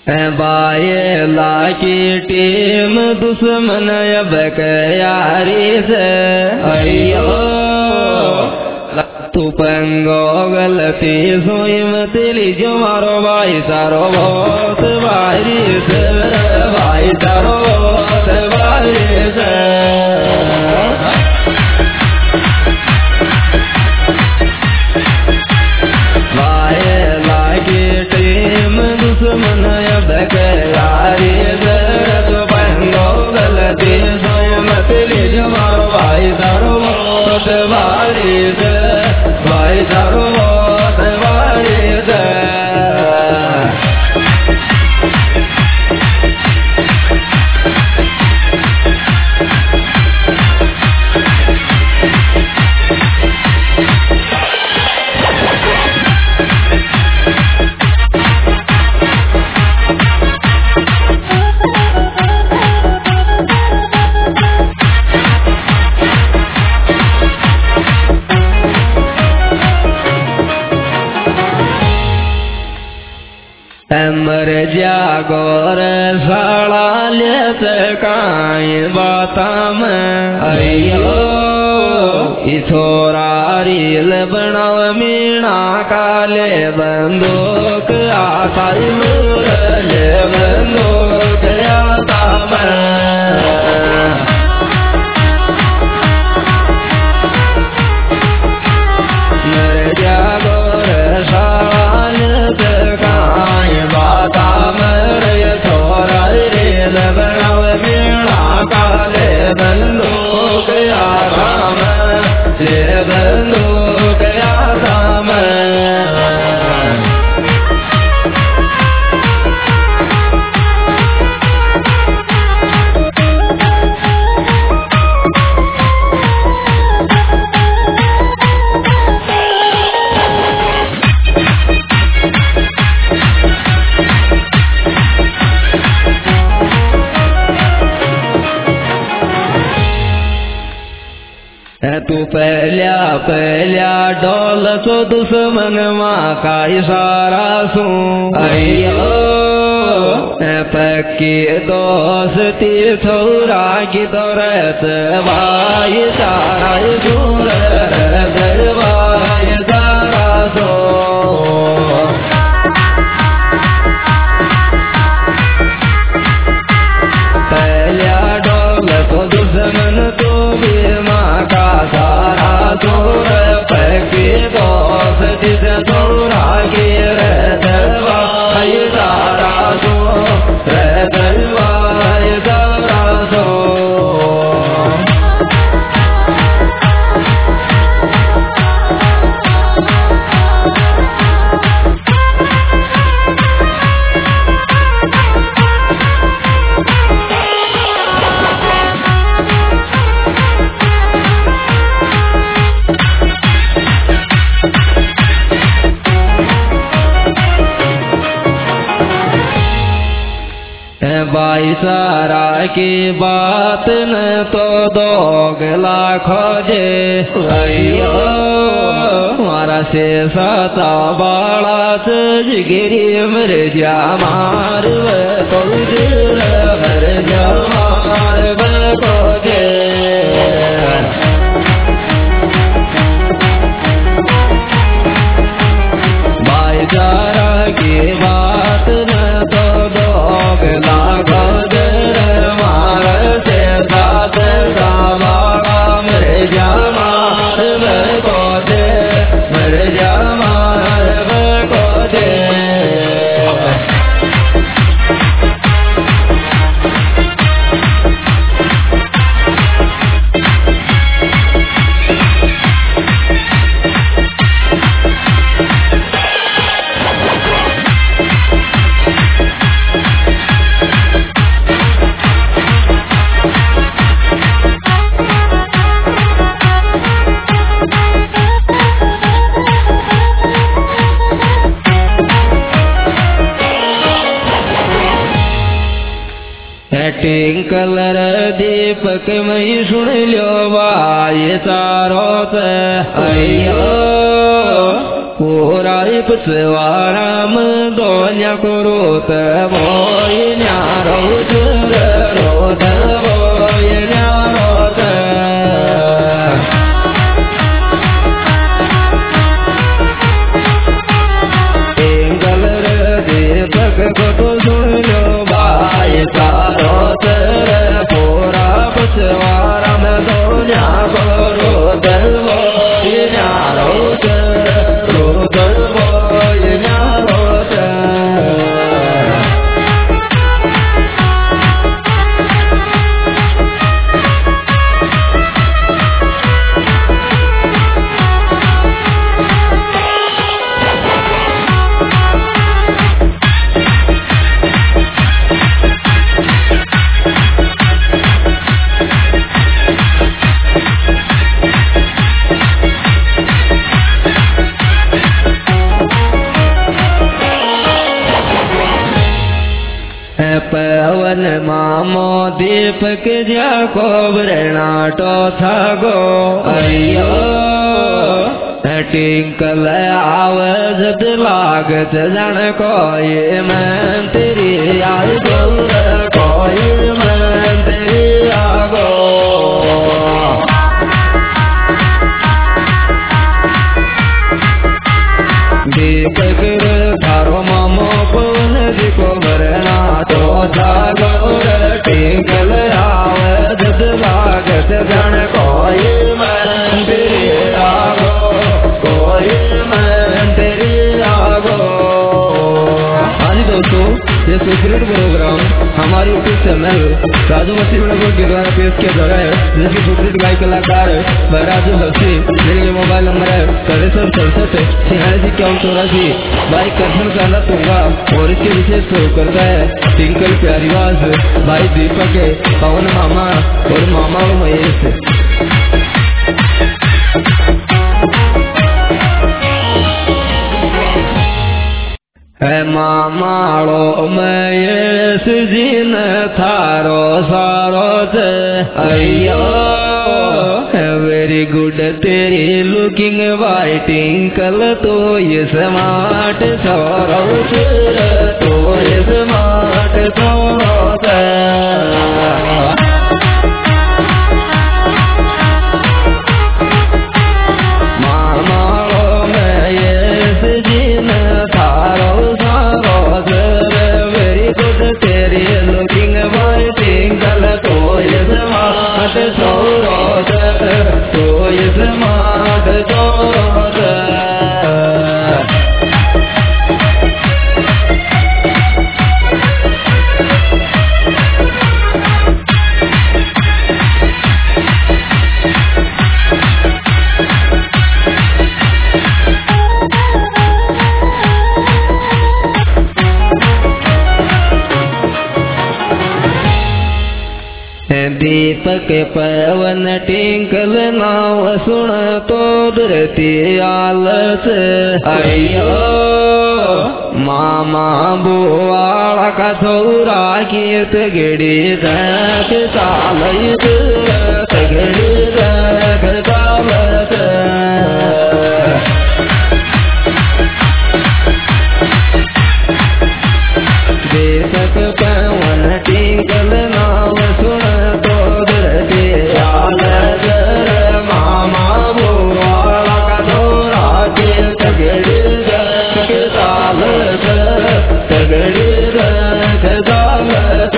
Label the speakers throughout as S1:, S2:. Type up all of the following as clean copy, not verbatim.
S1: बाये Laki team दुश्मन अब यारी से अयो तू पंगो गलती सोई मतली जो मारो भाई सारो बहुत भारी से भाई सारो बहुत भारी से दुश्मन अब यारी तो बंदो गलती सोए मतली जमारो भाई सारो बहुत भारी से भाई सारो बहुत भारी से मर जागोर साला लेत काई बाता में अयो इथोरा रील बनाव मीणा काले बंदूक आता ले बंदूक आता मर जागोर साला लेत काई बाता मर थोरा रील बनाव मीणा काले बंदूक आता ले बंदूक आता तू पहल्या डोल सो दुश्मन माँ का इशारा सू अयो पक्की दोस्ती थोड़ा की दौरत भाई सारा दूर भाई सारा सो पहल्या डोल सो दुश्मन तो भी माँ का सारा दूर पक्की दोस्ती से थोड़ा की भाई सारा सो भाई सारा सो भाई सारा की बात न तो दोगला खोजे अयो मारा से सता बाड़ा सजगिरी मर जा मार तो मर जा मार खोजे भाई सारा की बात न तो दोगला कलर दीपक में सुन लो भाई सारो से अयो पूराई पुछवाराम दोन्या कुरुत बोय न्यारो रोद बोय न्यारोत इंगल दीपक को सुन लो भाई सारो पूरा पुछवाराम दोन्या कुरुत बोय न्यारोत पवन मामो दीपक जाको ब्रणाटो थागो अयो टिंकल आवाज लागत जन कोई मंत्री आगो कोई मंत्री आगो दीपक थारो मामो पवन दिको ब्रणा तो जागोर टिंकल आवाज लागत जन कोई मंत्री आगो कोई मंत्री आगो। हाँ जी दोस्तों, ये सीक्रेट प्रोग्राम हमारे यूट्यूब चैनल राजू मसीह के द्वारा पेश किया जा रहा है, जिसके सुप्रसिद्ध गायक कलाकार राजू मसीह, जिनके मोबाइल नंबर है 6367 भाई कर्षण काला तुंगा और इसके विशेष करता है टिंकल प्यारीवास भाई दीपक पवन मामा और मामा महेश। है मामाड़ो महेश जी न थारो सारो अयो वेरी गुड तेरी लुकिंग वाई टिंकल तो ये स्मार्ट सौरो तो ये स्मार्ट सौरो मामाड़ो महेश जी न थारो वेरी गुड तेरी लुकिंग वाई टिंकल तो ये स्मार्ट सौरो तो ये स्मार्ट सौरो दीपक पवन टिंकल नाव सुन तो धरती आलस अयो मामा बुआड़ा का थोड़ा कीर्त गिड़ी रख सालत गिड़ी रख सालत दीपक पवन टिंकल नाव सुन मामा बुआड़ा का थोड़ा कीर्त गिड़ी रख सालत गिड़ी रख सालत।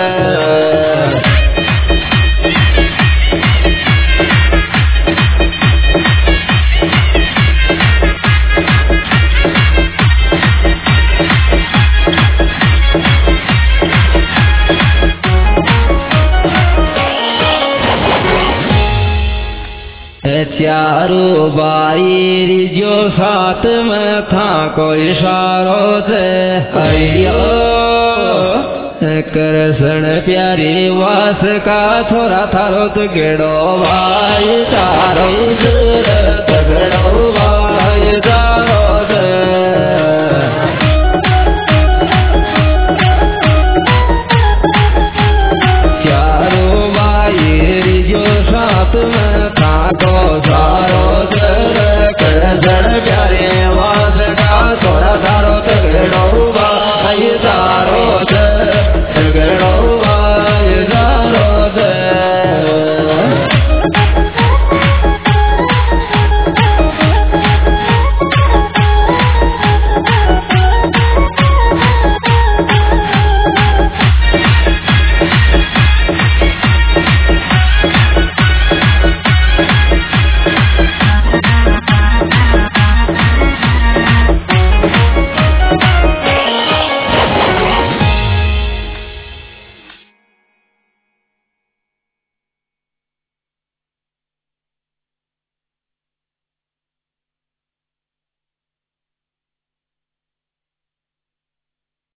S1: चारो बारी जो साथ में था कोई इशारो से अयो कृष्ण प्यारी वास का थोड़ा थारो तो गेड़ो भाई चारो